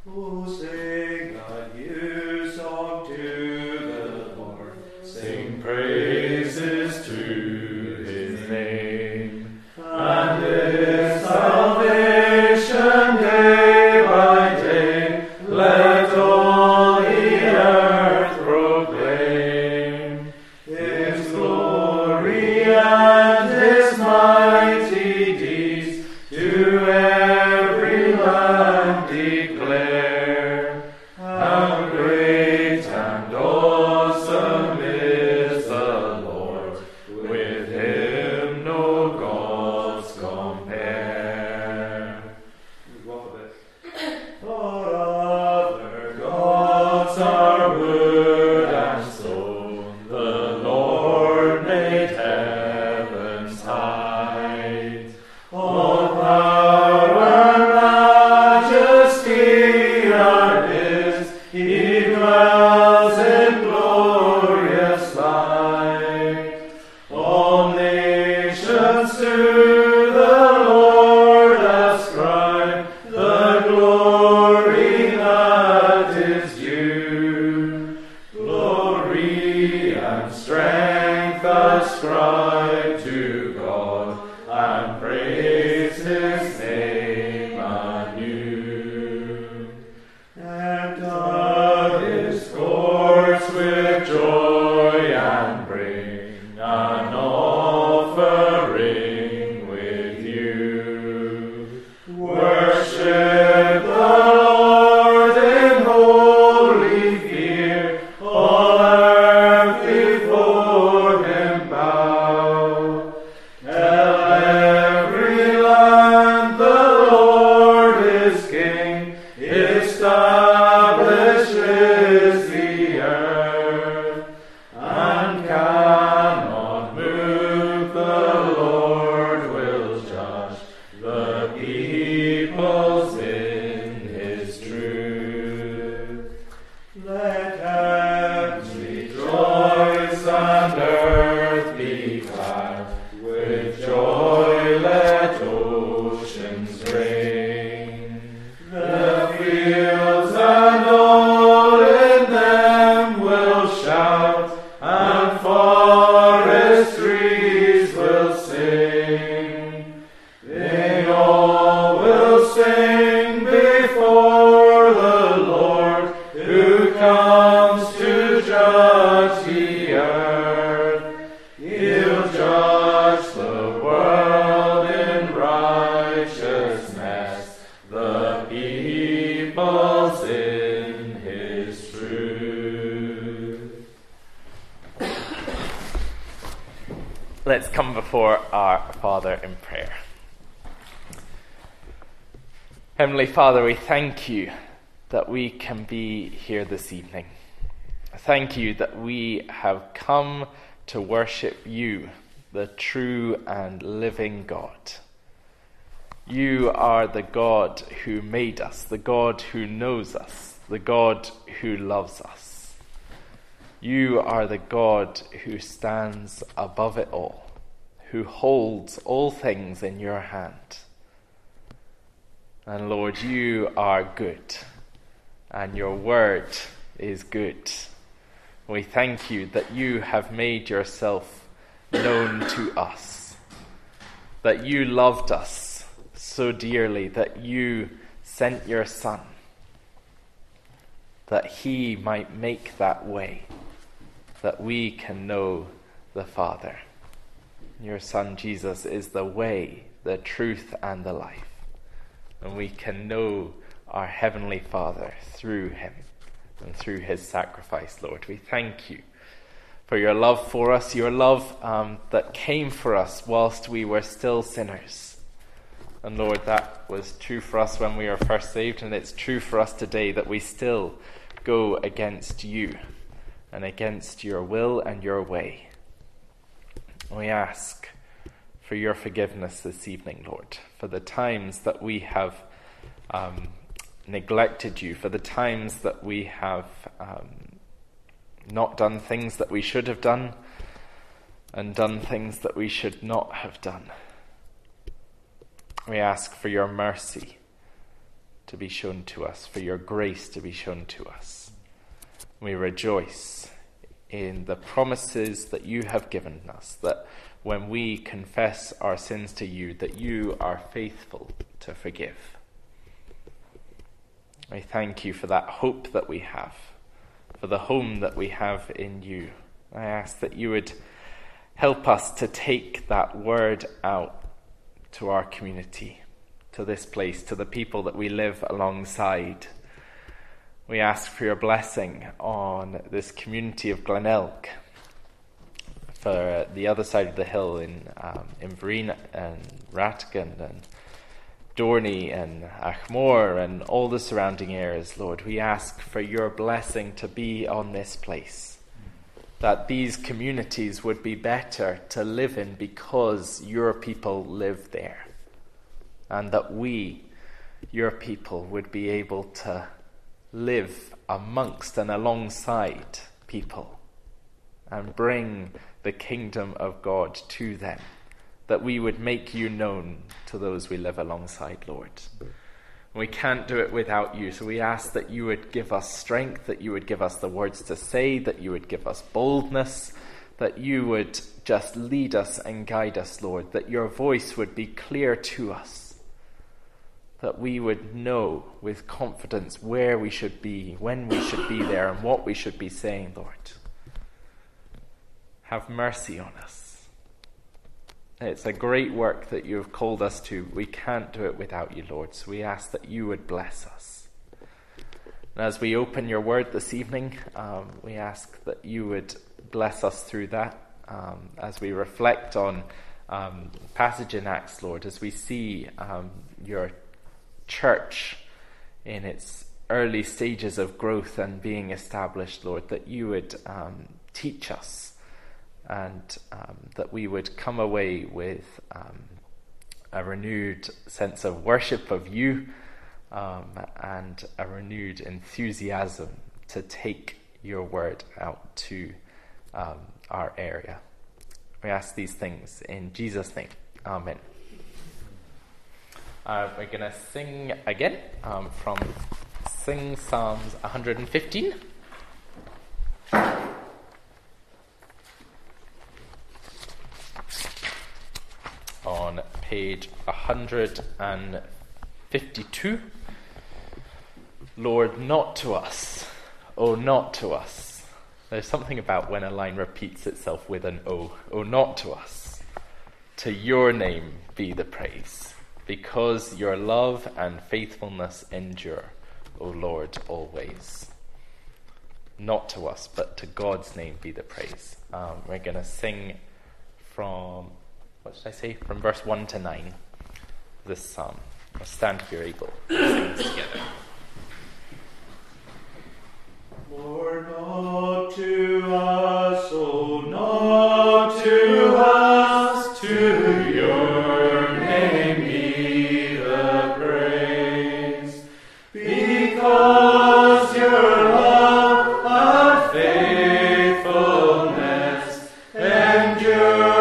Oh, sing a new song to the Lord. Sing praises to his name. And his salvation day by day, let all the earth proclaim. His glory and his mighty deeds to every land declare. How great and awesome is the Lord, with him no gods compare. For other gods are wood and stone, the Lord made heaven's height. All power and majesty are his, he dwells in glorious light. All nations to the Lord ascribe the glory that is due. Glory and strength ascribe to God, and praise his name anew. Enter his courts with joy and bring an offering with you. Worship the Lord in holy fear, all earth before him bow. Tell every land the Lord is King, establishes the earth, and cannot move. The Lord will judge the peoples in his truth. Let heavens rejoice and earth be glad. With joy let oceans reign. The fields and all in them will shout, and forest trees will sing. They all will sing before the Lord, who comes to judge the earth. He'll judge the world in righteousness, the peoples in his truth. Let's come before our Father in prayer. Heavenly Father, we thank you that we can be here this evening. Thank you that we have come to worship you, the true and living God. You are the God who made us, the God who knows us, the God who loves us. You are the God who stands above it all, who holds all things in your hand. And Lord, you are good, and your word is good. We thank you that you have made yourself known to us, that you loved us so dearly that you sent your Son, that he might make that way, that we can know the Father. Your Son Jesus is the way, the truth, and the life. And we can know our Heavenly Father through him and through his sacrifice, Lord. We thank you for your love for us, your love that came for us whilst we were still sinners. And Lord, that was true for us when we were first saved, and it's true for us today that we still go against you and against your will and your way. We ask for your forgiveness this evening, Lord, for the times that we have neglected you, for the times that we have not done things that we should have done and done things that we should not have done. We ask for your mercy to be shown to us, for your grace to be shown to us. We rejoice in the promises that you have given us, that when we confess our sins to you, that you are faithful to forgive. I thank you for that hope that we have, for the home that we have in you. I ask that you would help us to take that word out to our community, to this place, to the people that we live alongside. We ask for your blessing on this community of Glenelg, for the other side of the hill in Inverina and Ratgan and Dorney and Achmore and all the surrounding areas, Lord. We ask for your blessing to be on this place, that these communities would be better to live in because your people live there, and that we, your people, would be able to live amongst and alongside people and bring the kingdom of God to them, that we would make you known to those we live alongside, Lord. We can't do it without you, so we ask that you would give us strength, that you would give us the words to say, that you would give us boldness, that you would just lead us and guide us, Lord, that your voice would be clear to us, that we would know with confidence where we should be, when we should be there, and what we should be saying, Lord. Have mercy on us. It's a great work that you have called us to. We can't do it without you, Lord, so we ask that you would bless us. And as we open your word this evening, we ask that you would bless us through that, as we reflect on passage in Acts, Lord, as we see your church in its early stages of growth and being established, Lord, that you would teach us, and that we would come away with a renewed sense of worship of you, and a renewed enthusiasm to take your word out to our area. We ask these things in Jesus' name. Amen. We're going to sing again from Psalms 115. On page 152. Lord, not to us, oh, not to us. There's something about when a line repeats itself with an O. Oh, not to us. To your name be the praise, because your love and faithfulness endure, O Lord, always. Not to us, but to God's name be the praise. We're going to sing from... what should I say? From verse 1 to 9, this psalm. We'll stand if you're able. Sing this together. Lord, not to us, oh, not to us, to your name be the praise, because your love and faithfulness endure.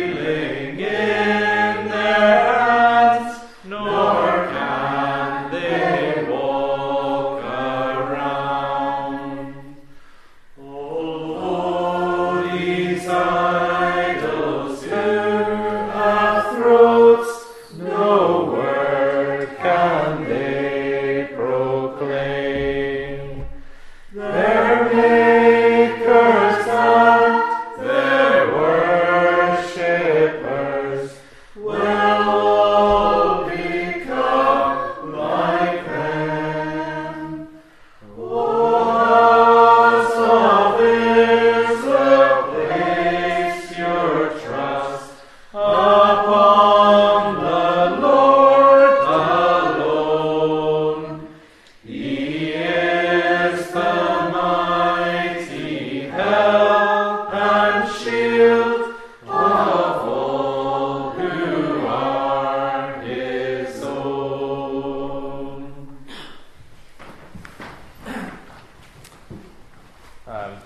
feeling in their hands, nor can they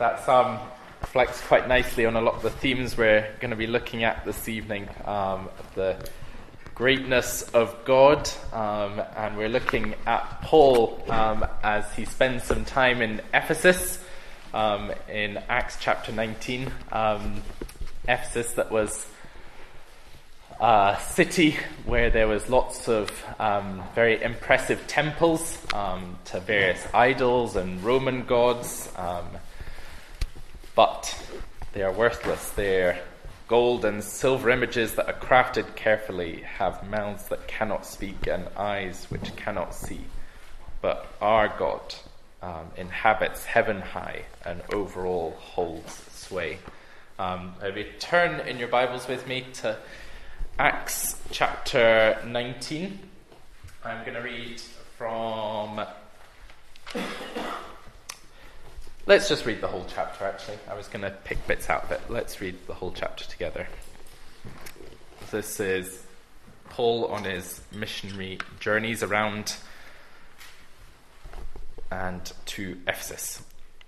That psalm reflects quite nicely on a lot of the themes we're going to be looking at this evening. The greatness of God, and we're looking at Paul as he spends some time in Ephesus, in Acts chapter 19. Ephesus, that was a city where there was lots of very impressive temples to various idols and Roman gods, but they are worthless. They're gold and silver images that are crafted carefully, have mouths that cannot speak and eyes which cannot see. But our God inhabits heaven high and over all holds sway. Maybe turn in your Bibles with me to Acts chapter 19. I'm going to read from... Let's just read the whole chapter, actually. I was going to pick bits out of it. Let's read the whole chapter together. This is Paul on his missionary journeys around and to Ephesus.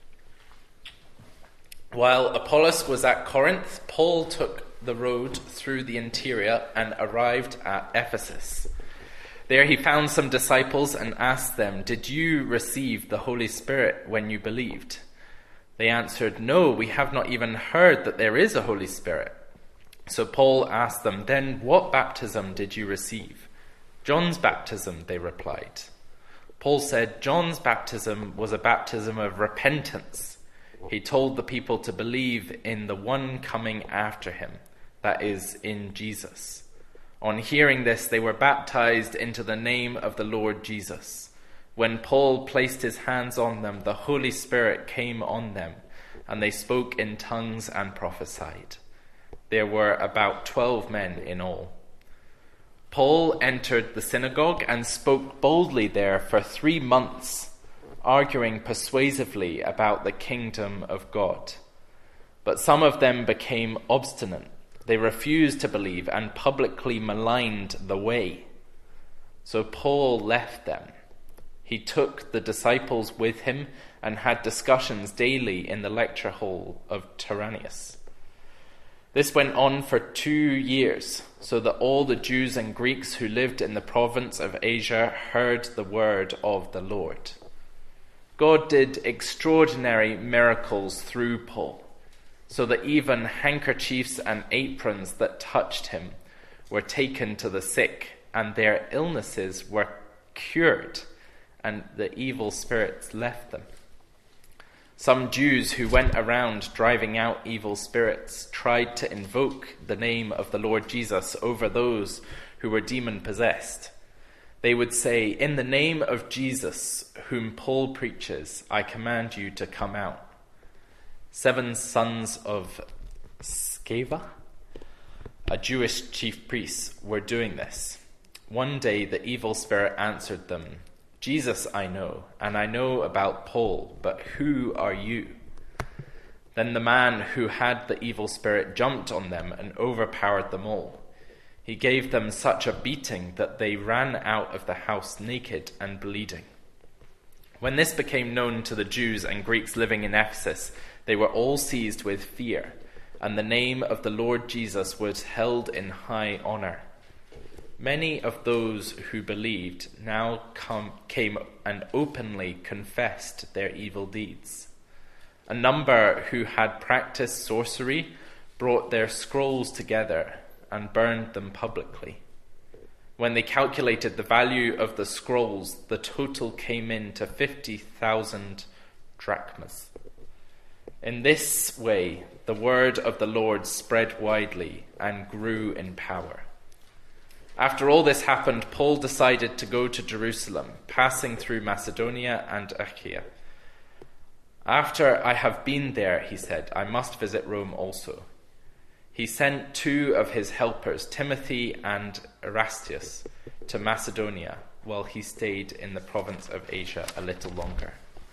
While Apollos was at Corinth, Paul took the road through the interior and arrived at Ephesus. There he found some disciples and asked them, "Did you receive the Holy Spirit when you believed?" They answered, "No, we have not even heard that there is a Holy Spirit." So Paul asked them, "Then what baptism did you receive?" "John's baptism," they replied. Paul said, "John's baptism was a baptism of repentance. He told the people to believe in the one coming after him, that is, in Jesus." On hearing this, they were baptized into the name of the Lord Jesus. When Paul placed his hands on them, the Holy Spirit came on them, and they spoke in tongues and prophesied. There were about 12 men in all. Paul entered the synagogue and spoke boldly there for 3 months, arguing persuasively about the kingdom of God. But some of them became obstinate. They refused to believe and publicly maligned the way. So Paul left them. He took the disciples with him and had discussions daily in the lecture hall of Tyrannus. This went on for 2 years, so that all the Jews and Greeks who lived in the province of Asia heard the word of the Lord. God did extraordinary miracles through Paul, so that even handkerchiefs and aprons that touched him were taken to the sick, and their illnesses were cured, and the evil spirits left them. Some Jews who went around driving out evil spirits tried to invoke the name of the Lord Jesus over those who were demon-possessed. They would say, "In the name of Jesus, whom Paul preaches, I command you to come out." 7 sons of Sceva, a Jewish chief priest, were doing this. One day the evil spirit answered them, "Jesus I know, and I know about Paul, but who are you?" Then the man who had the evil spirit jumped on them and overpowered them all. He gave them such a beating that they ran out of the house naked and bleeding. When this became known to the Jews and Greeks living in Ephesus, they were all seized with fear, and the name of the Lord Jesus was held in high honor. Many of those who believed now came and openly confessed their evil deeds. A number who had practiced sorcery brought their scrolls together and burned them publicly. When they calculated the value of the scrolls, the total came in to 50,000 drachmas. In this way, the word of the Lord spread widely and grew in power. After all this happened, Paul decided to go to Jerusalem, passing through Macedonia and Achaia. "After I have been there," he said, "I must visit Rome also." He sent 2 of his helpers, Timothy and Erastus, to Macedonia, while he stayed in the province of Asia a little longer.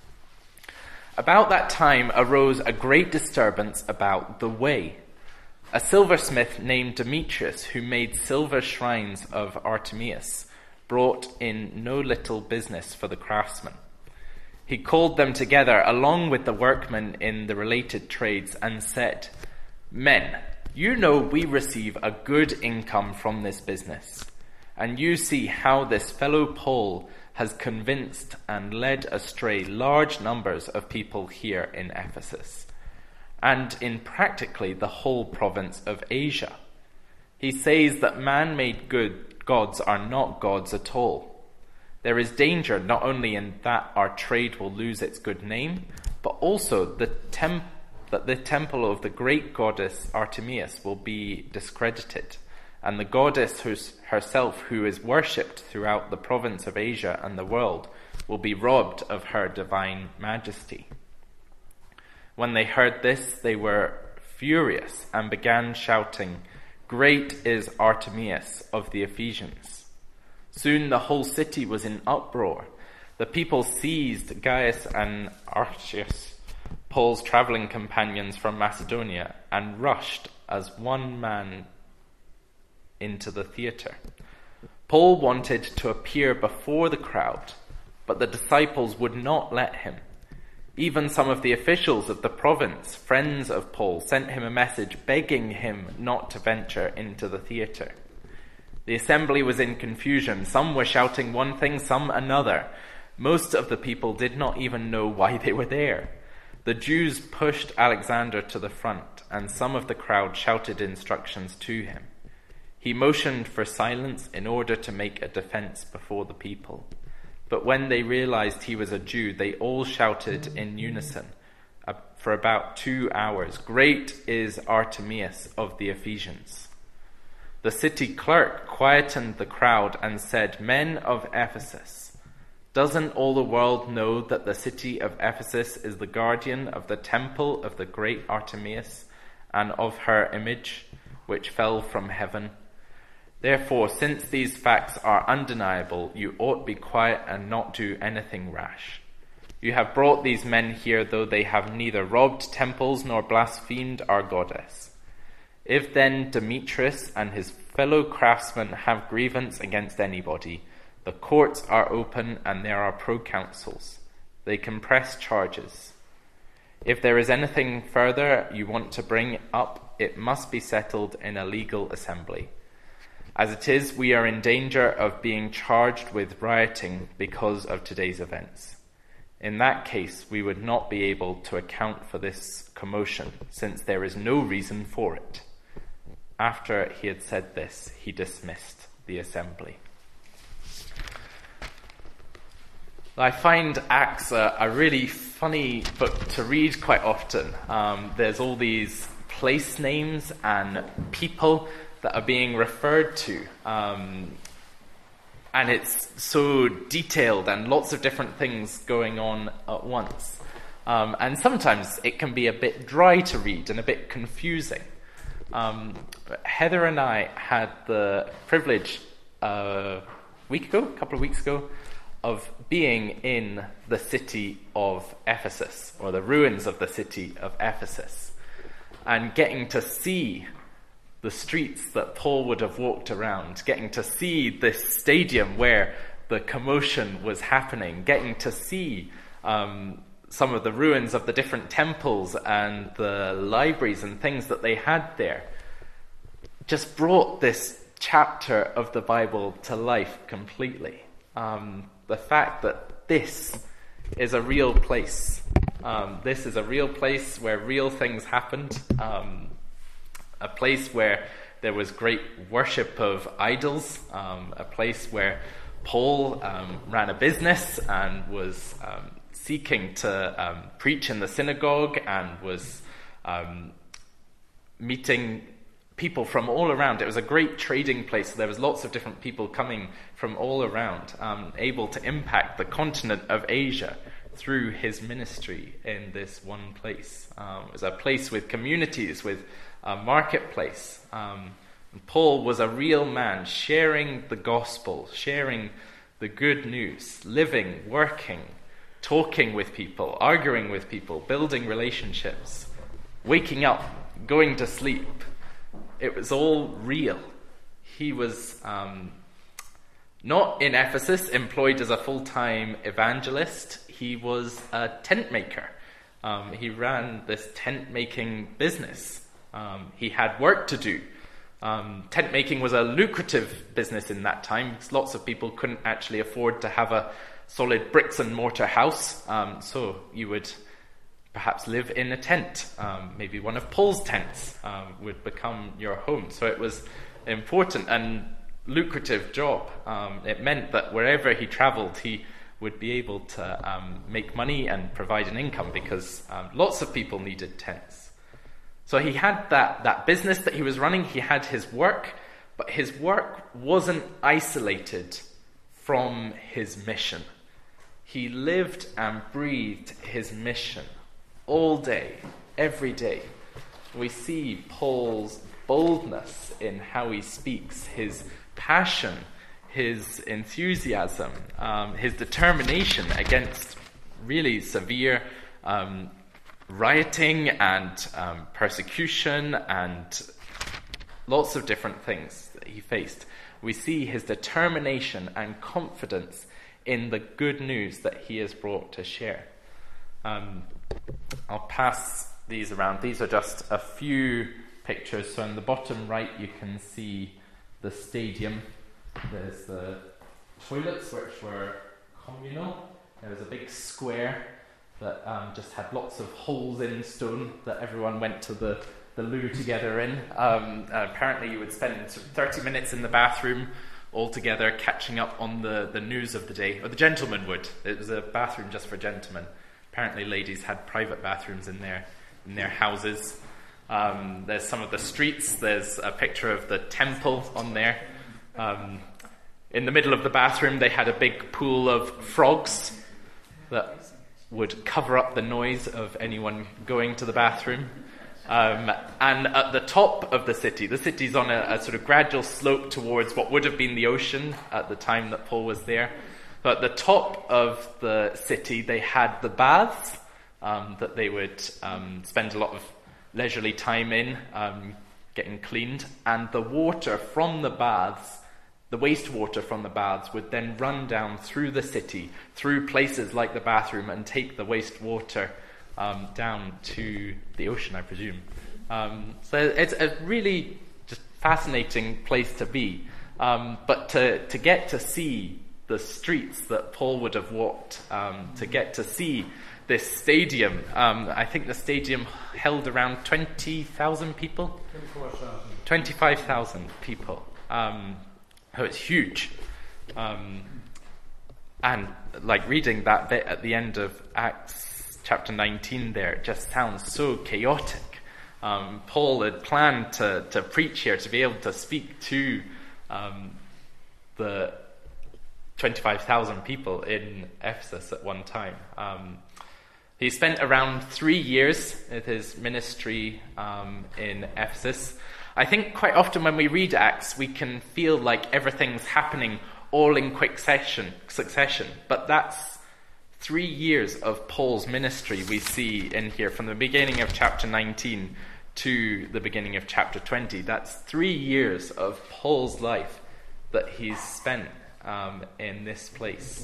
About that time arose a great disturbance about the way. A silversmith named Demetrius, who made silver shrines of Artemis, brought in no little business for the craftsmen. He called them together along with the workmen in the related trades and said, "Men, you know we receive a good income from this business, and you see how this fellow Paul has convinced and led astray large numbers of people here in Ephesus, and in practically the whole province of Asia. He says that man-made gods are not gods at all. There is danger not only in that our trade will lose its good name, but also that the temple of the great goddess Artemis will be discredited, and the goddess herself, who is worshipped throughout the province of Asia and the world, will be robbed of her divine majesty." When they heard this, they were furious and began shouting, "Great is Artemis of the Ephesians." Soon the whole city was in uproar. The people seized Gaius and Archias, Paul's traveling companions from Macedonia, and rushed as one man into the theatre. Paul wanted to appear before the crowd, but the disciples would not let him. Even some of the officials of the province, friends of Paul, sent him a message begging him not to venture into the theatre. The assembly was in confusion. Some were shouting one thing, some another. Most of the people did not even know why they were there. The Jews pushed Alexander to the front, and some of the crowd shouted instructions to him. He motioned for silence in order to make a defense before the people. But when they realized he was a Jew, they all shouted in unison for about 2 hours, "Great is Artemis of the Ephesians." The city clerk quietened the crowd and said, "Men of Ephesus, doesn't all the world know that the city of Ephesus is the guardian of the temple of the great Artemis and of her image, which fell from heaven? Therefore, since these facts are undeniable, you ought be quiet and not do anything rash. You have brought these men here, though they have neither robbed temples nor blasphemed our goddess. If then Demetrius and his fellow craftsmen have grievance against anybody, the courts are open and there are proconsuls. They can press charges. If there is anything further you want to bring up, it must be settled in a legal assembly. As it is, we are in danger of being charged with rioting because of today's events. In that case, we would not be able to account for this commotion, since there is no reason for it." After he had said this, he dismissed the assembly. I find Acts a really funny book to read quite often. There's all these place names and people that are being referred to. And it's so detailed and lots of different things going on at once. And sometimes it can be a bit dry to read and a bit confusing. Heather and I had the privilege a couple of weeks ago, of being in the city of Ephesus, or the ruins of the city of Ephesus, and getting to see the streets that Paul would have walked around, getting to see this stadium where the commotion was happening, getting to see some of the ruins of the different temples and the libraries and things that they had there, just brought this chapter of the Bible to life completely. The fact that this is a real place. This is a real place where real things happened. A place where there was great worship of idols. A place where Paul ran a business and was seeking to preach in the synagogue and was meeting people from all around. It was a great trading place. There was lots of different people coming from all around, able to impact the continent of Asia through his ministry in this one place. It was a place with communities, with a marketplace. Paul was a real man, sharing the gospel, sharing the good news, living, working, talking with people, arguing with people, building relationships, waking up, going to sleep. It was all real. He was not in Ephesus, employed as a full-time evangelist. He was a tent maker. He ran this tent-making business. He had work to do. Tent making was a lucrative business in that time, because lots of people couldn't actually afford to have a solid bricks and mortar house. So you would perhaps live in a tent. Maybe one of Paul's tents would become your home. So it was important and lucrative job. It meant that wherever he traveled, he would be able to make money and provide an income, because lots of people needed tents. So he had that business that he was running. He had his work, but his work wasn't isolated from his mission. He lived and breathed his mission all day, every day. We see Paul's boldness in how he speaks, his passion, his enthusiasm, his determination against really severe rioting and persecution and lots of different things that he faced. We see his determination and confidence in the good news that he has brought to share. I'll pass these around. These are just a few pictures. So in the bottom right, you can see the stadium. There's the toilets, which were communal. There was a big square that just had lots of holes in stone that everyone went to the loo together in. Apparently you would spend 30 minutes in the bathroom all together catching up on the news of the day. Or the gentlemen would. It was a bathroom just for gentlemen. Apparently ladies had private bathrooms in their houses. There's some of the streets. There's a picture of the temple on there. In the middle of the bathroom they had a big pool of frogs that would cover up the noise of anyone going to the bathroom. And at the top of the city's on a sort of gradual slope towards what would have been the ocean at the time that Paul was there. But at the top of the city, they had the baths that they would spend a lot of leisurely time in, getting cleaned. And the water from the baths, the wastewater from the baths, would then run down through the city, through places like the bathroom, and take the wastewater down to the ocean, I presume. So it's a really just fascinating place to be. But to get to see the streets that Paul would have walked, to get to see this stadium, I think the stadium held around 20,000 people? 25,000 people. Oh, it's huge. And like reading that bit at the end of Acts chapter 19 there, it just sounds so chaotic. Paul had planned to preach here, to be able to speak to the 25,000 people in Ephesus at one time. He spent around 3 years with his ministry in Ephesus. I think quite often when we read Acts, we can feel like everything's happening all in quick succession. But that's 3 years of Paul's ministry we see in here, from the beginning of chapter 19 to the beginning of chapter 20. That's 3 years of Paul's life that he's spent in this place.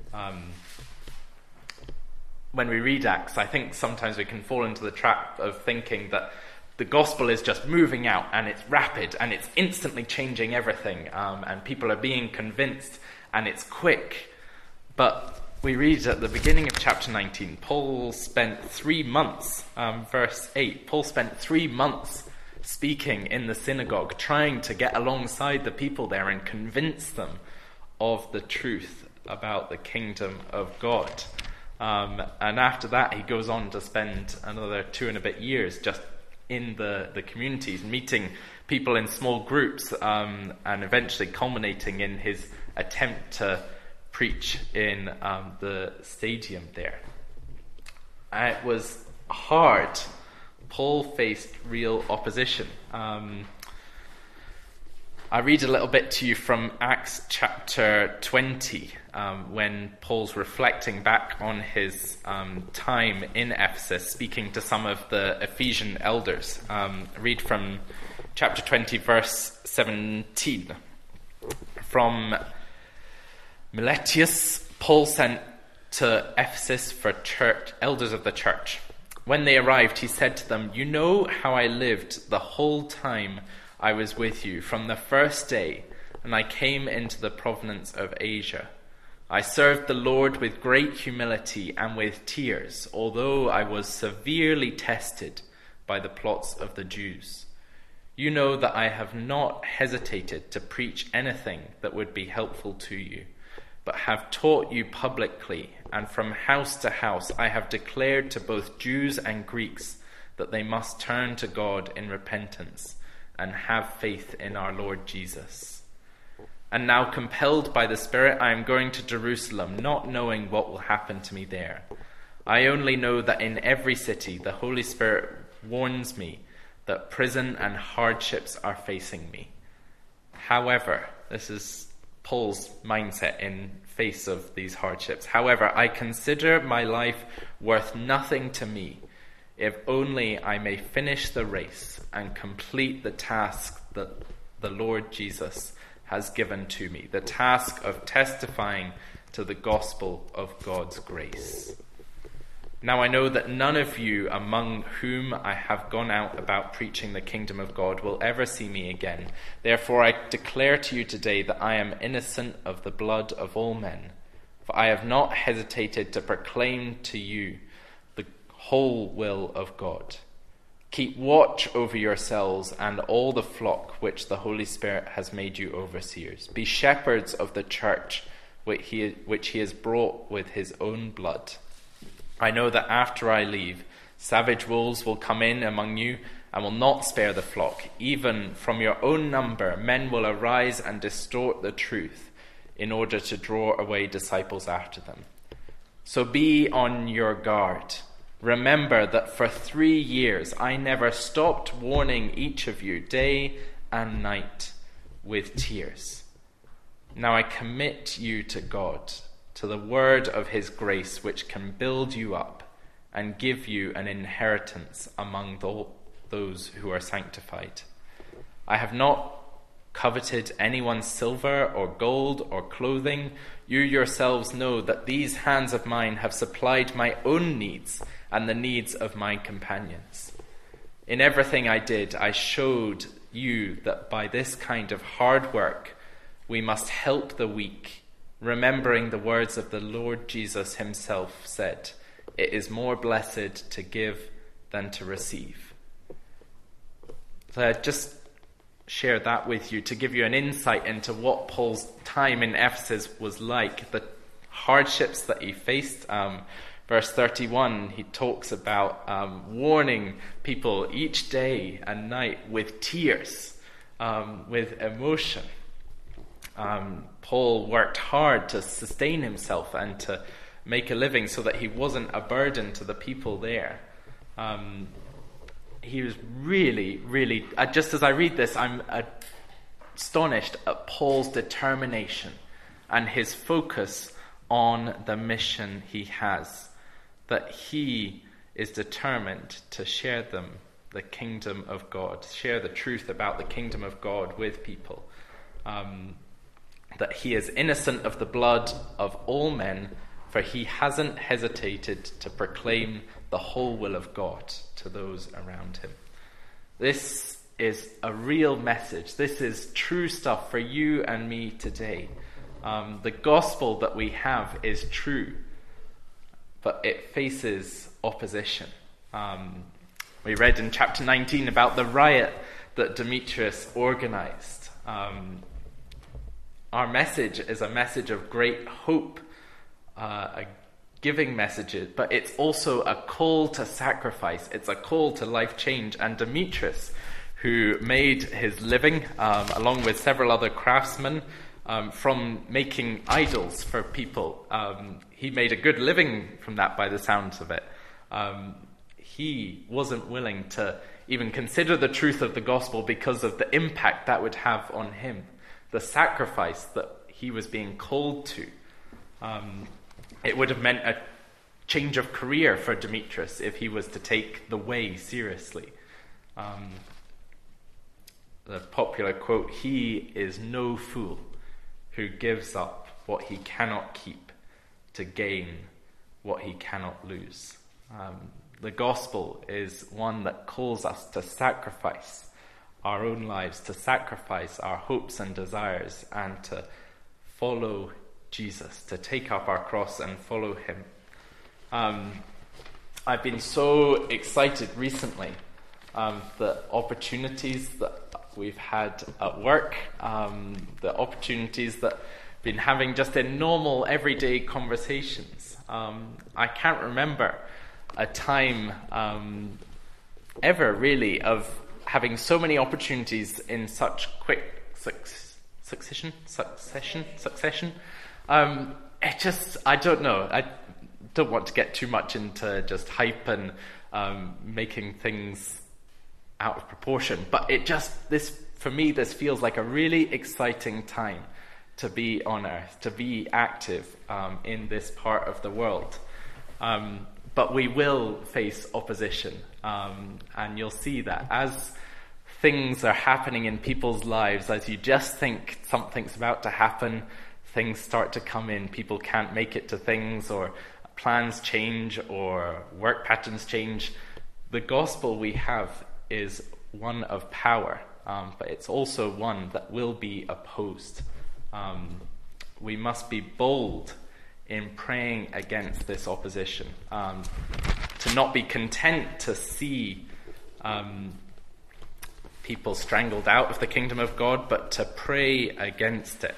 When we read Acts, I think sometimes we can fall into the trap of thinking that the gospel is just moving out and it's rapid and it's instantly changing everything, and people are being convinced and it's quick. But we read at the beginning of chapter 19, Paul spent 3 months, verse 8, Paul spent 3 months speaking in the synagogue, trying to get alongside the people there and convince them of the truth about the kingdom of God. And after that, he goes on to spend another 2 and a bit years just in the communities, meeting people in small groups, and eventually culminating in his attempt to preach in the stadium there. It was hard. Paul faced real opposition. I read a little bit to you from Acts chapter 20, when Paul's reflecting back on his time in Ephesus, speaking to some of the Ephesian elders. Read from chapter 20, verse 17. From Miletius, Paul sent to Ephesus for elders of the church. When they arrived, he said to them, "You know how I lived the whole time I was with you, from the first day, and I came into the province of Asia. I served the Lord with great humility and with tears, although I was severely tested by the plots of the Jews. You know that I have not hesitated to preach anything that would be helpful to you, but have taught you publicly, and from house to house I have declared to both Jews and Greeks that they must turn to God in repentance and have faith in our Lord Jesus. And now, compelled by the Spirit, I am going to Jerusalem, not knowing what will happen to me there. I only know that in every city the Holy Spirit warns me that prison and hardships are facing me. However," this is Paul's mindset in face of these hardships, "however, I consider my life worth nothing to me, if only I may finish the race and complete the task that the Lord Jesus has given to me, the task of testifying to the gospel of God's grace. Now I know that none of you among whom I have gone out about preaching the kingdom of God will ever see me again. Therefore I declare to you today that I am innocent of the blood of all men, for I have not hesitated to proclaim to you the whole will of God. Keep watch over yourselves and all the flock which the Holy Spirit has made you overseers. Be shepherds of the church which he has brought with his own blood. I know that after I leave, savage wolves will come in among you and will not spare the flock. Even from your own number, men will arise and distort the truth in order to draw away disciples after them. So be on your guard. Remember that for 3 years I never stopped warning each of you day and night with tears. Now I commit you to God, to the word of his grace, which can build you up and give you an inheritance among those who are sanctified. I have not coveted anyone's silver or gold or clothing. You yourselves know that these hands of mine have supplied my own needs and the needs of my companions. In everything I did, I showed you that by this kind of hard work we must help the weak, remembering the words of the Lord Jesus himself said, "It is more blessed to give than to receive." So I just share that with you to give you an insight into what Paul's time in Ephesus was like, the hardships that he faced. Verse 31, he talks about warning people each day and night with tears, with emotion. Paul worked hard to sustain himself and to make a living so that he wasn't a burden to the people there. He was really, really, just as I read this, I'm astonished at Paul's determination and his focus on the mission he has, that he is determined to share the kingdom of God, share the truth about the kingdom of God with people. That he is innocent of the blood of all men, for he hasn't hesitated to proclaim the whole will of God to those around him. This is a real message. This is true stuff for you and me today. The gospel that we have is true, but it faces opposition. We read in chapter 19 about the riot that Demetrius organized. Our message is a message of great hope, a giving message, but it's also a call to sacrifice. It's a call to life change. And Demetrius, who made his living, along with several other craftsmen, from making idols for people, he made a good living from that by the sounds of it. He wasn't willing to even consider the truth of the gospel because of the impact that would have on him, the sacrifice that he was being called to. It would have meant a change of career for Demetrius if he was to take the way seriously. The popular quote, "He is no fool who gives up what he cannot keep to gain what he cannot lose. The gospel is one that calls us to sacrifice our own lives, to sacrifice our hopes and desires, and to follow Jesus, to take up our cross and follow him. I've been so excited recently, the opportunities that we've had at work, the opportunities that I've been having just in normal, everyday conversations. I can't remember a time ever, really, of having so many opportunities in such quick succession. I don't know. I don't want to get too much into just hype and making things out of proportion, but for me, this feels like a really exciting time to be on earth, to be active in this part of the world. But we will face opposition, and you'll see that as things are happening in people's lives, as you just think something's about to happen, things start to come in. People can't make it to things, or plans change, or work patterns change. The gospel we have is one of power, but it's also one that will be opposed. We must be bold in praying against this opposition, to not be content to see people strangled out of the kingdom of God, but to pray against it.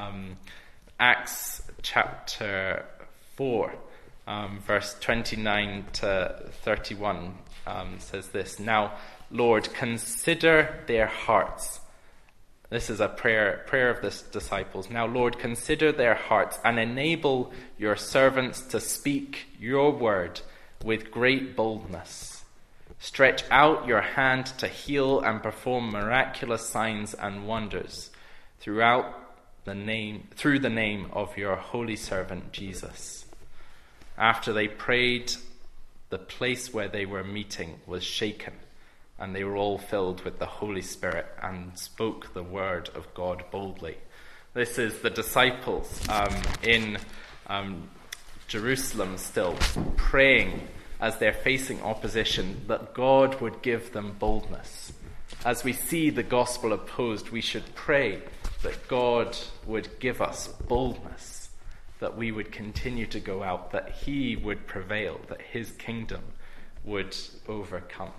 Acts chapter 4, verse 29 to 31 says this: "Now, Lord, consider their hearts." This is a prayer of the disciples. "Now, Lord, consider their hearts and enable your servants to speak your word with great boldness. Stretch out your hand to heal and perform miraculous signs and wonders through the name of your holy servant Jesus." After they prayed, the place where they were meeting was shaken, and they were all filled with the Holy Spirit and spoke the word of God boldly. This is the disciples in Jerusalem still praying as they're facing opposition that God would give them boldness. As we see the gospel opposed, we should pray that God would give us boldness, that we would continue to go out, that he would prevail, that his kingdom would overcome.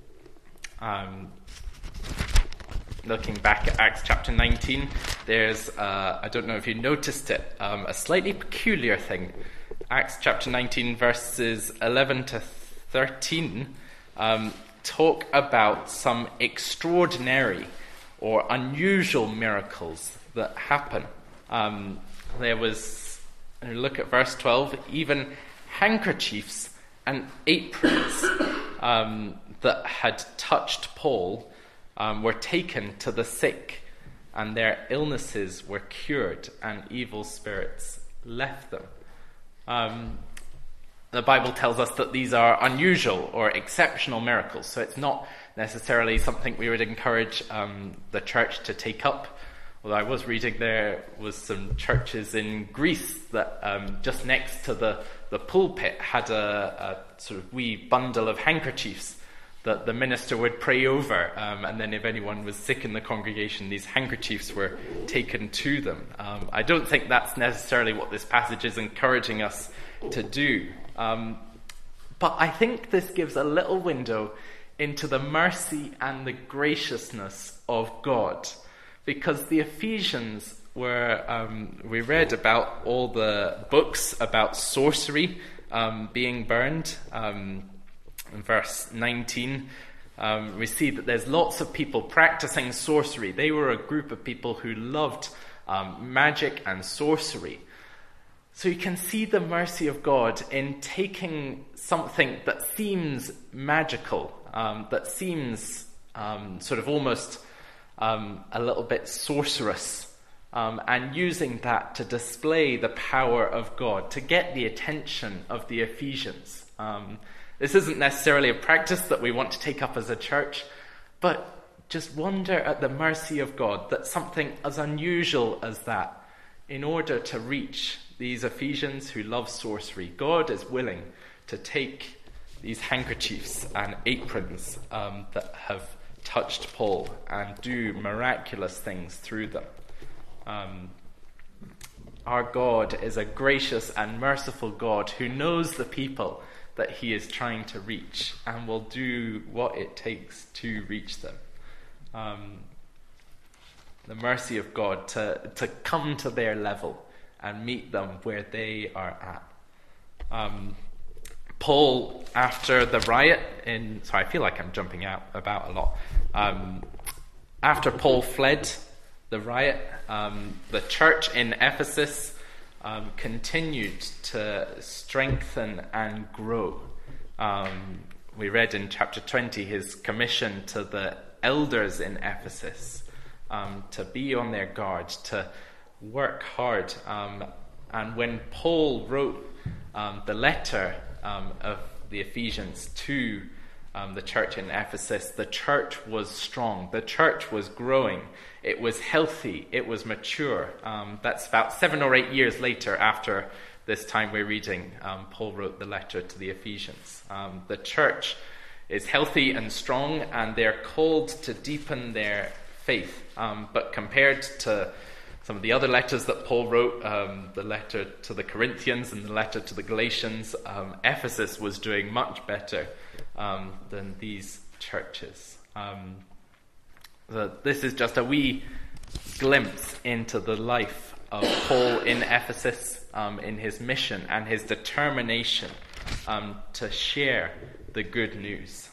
Looking back at Acts chapter 19, there's, I don't know if you noticed it, a slightly peculiar thing. Acts chapter 19 verses 11 to 13 talk about some extraordinary or unusual miracles that happen. There was, look at verse 12, even handkerchiefs and aprons that had touched Paul were taken to the sick, and their illnesses were cured, and evil spirits left them. The Bible tells us that these are unusual or exceptional miracles, so it's not necessarily something we would encourage the church to take up. Although I was reading there was some churches in Greece that just next to the pulpit had a sort of wee bundle of handkerchiefs that the minister would pray over, and then if anyone was sick in the congregation, these handkerchiefs were taken to them. I don't think that's necessarily what this passage is encouraging us to do. But I think this gives a little window into the mercy and the graciousness of God. Because the Ephesians were, we read about all the books about sorcery being burned. In verse 19, we see that there's lots of people practicing sorcery. They were a group of people who loved magic and sorcery. So you can see the mercy of God in taking something that seems magical, that seems sort of almost a little bit sorcerous, and using that to display the power of God, to get the attention of the Ephesians. This isn't necessarily a practice that we want to take up as a church, but just wonder at the mercy of God that something as unusual as that in order to reach these Ephesians who love sorcery, God is willing to take these handkerchiefs and aprons that have touched Paul and do miraculous things through them. Our God is a gracious and merciful God who knows the people that he is trying to reach and will do what it takes to reach them. The mercy of God to come to their level and meet them where they are at. Paul, after the riot I feel like I'm jumping about a lot. After Paul fled the riot, the church in Ephesus continued to strengthen and grow. We read in chapter 20 his commission to the elders in Ephesus to be on their guard, to work hard. And when Paul wrote the letter of the Ephesians to the church in Ephesus, the church was strong. The church was growing. It was healthy. It was mature. That's about 7 or 8 years later after this time we're reading. Paul wrote the letter to the Ephesians. The church is healthy and strong, and they're called to deepen their faith. But compared to some of the other letters that Paul wrote, the letter to the Corinthians and the letter to the Galatians, Ephesus was doing much better than these churches. This is just a wee glimpse into the life of Paul in Ephesus, in his mission and his determination to share the good news.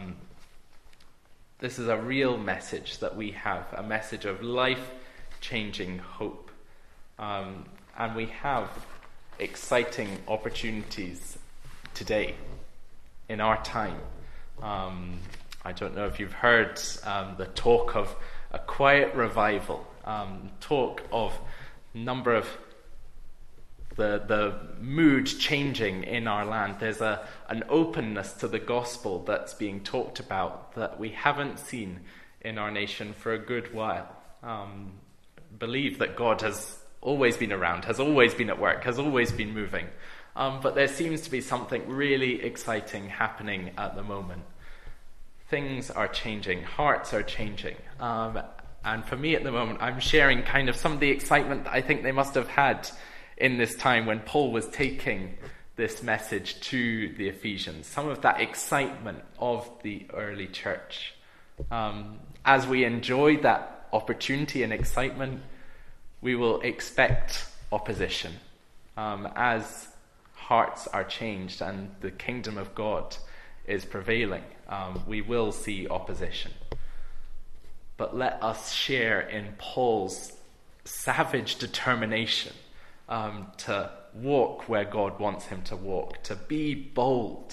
This is a real message that we have, a message of life-changing hope. And we have exciting opportunities today, in our time. I don't know if you've heard the talk of a quiet revival, talk of number of the mood changing in our land. There's an openness to the gospel that's being talked about that we haven't seen in our nation for a good while. Believe that God has always been around, has always been at work, has always been moving. But there seems to be something really exciting happening at the moment. Things are changing, hearts are changing. And for me at the moment, I'm sharing kind of some of the excitement that I think they must have had in this time when Paul was taking this message to the Ephesians. Some of that excitement of the early church. As we enjoy that opportunity and excitement, we will expect opposition. As hearts are changed and the kingdom of God is prevailing, we will see opposition. But let us share in Paul's savage determination to walk where God wants him to walk, to be bold,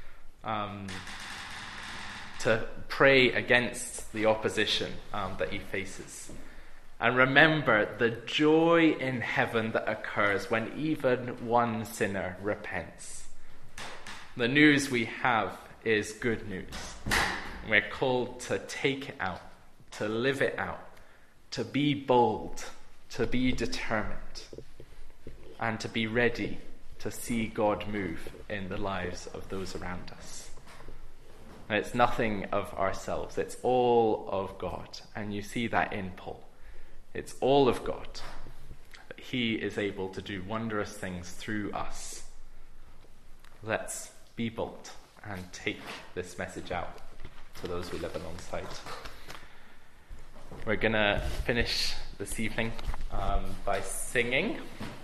to pray against the opposition that he faces. And remember the joy in heaven that occurs when even one sinner repents. The news we have is good news. We're called to take it out, to live it out, to be bold, to be determined, and to be ready to see God move in the lives of those around us. And it's nothing of ourselves, it's all of God. And you see that in Paul. It's all of God. That he is able to do wondrous things through us. Let's be bold and take this message out to those we live alongside. We're going to finish this evening by singing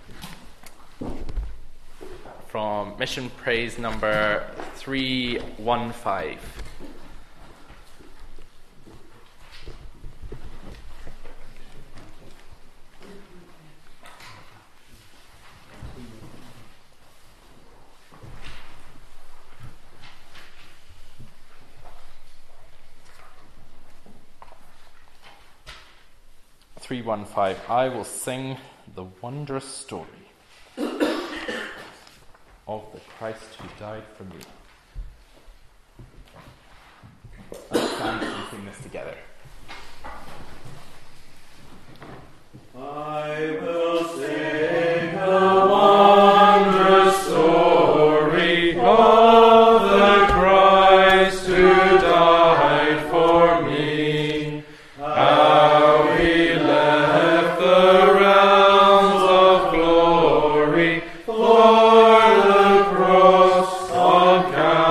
from Mission Praise number 315. I will sing the wondrous story of the Christ who died for me. Let's stand and sing this together. I will sing. cross on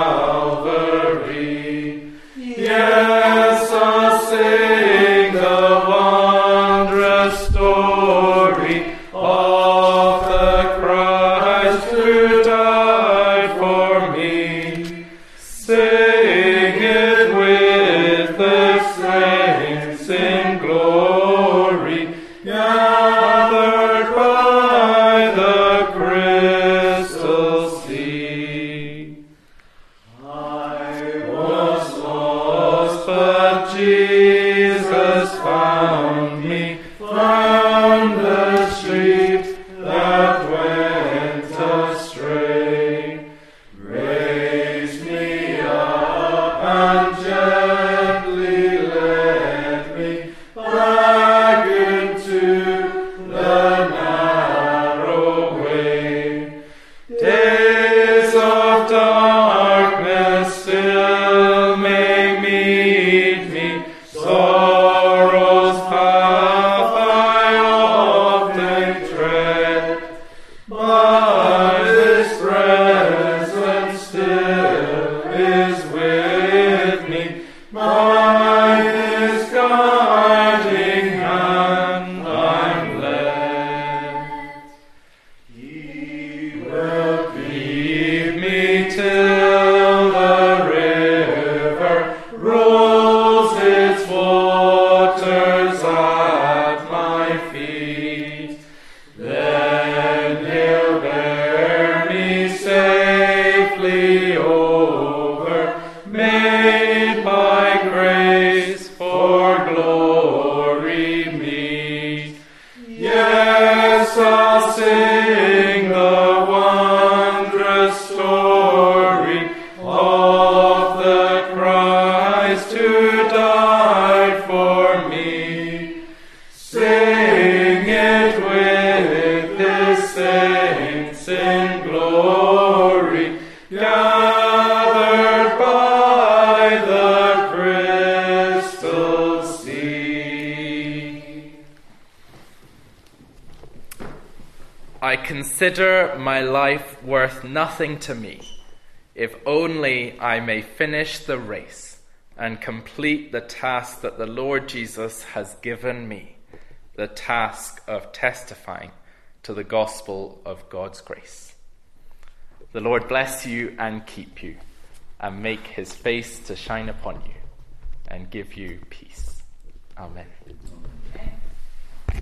Calvary. Yes, I'll sing the wondrous story of the Christ who died for me. Sing it with the saints in glory, gathered by the crystal sea. I was lost, but Jesus found me, found the sheep that went astray, raised me up and gently led me back into the narrow way. Days of darkness still may meet me, sorrow's path I often tread, but His presence still is with me. By His guiding hand I'm led. He will lead me till the river rolls its waters at my feet. Then He'll bear me safely over, made by grace for glory meet. Yes, I'll sing the wondrous story of the Christ who died for me. Sing it with His saints in glory, gathered by the crystal sea. I consider my life worth nothing to me, if only I may finish the race and complete the task that the Lord Jesus has given me, the task of testifying to the gospel of God's grace. The Lord bless you and keep you, and make His face to shine upon you, and give you peace. Amen.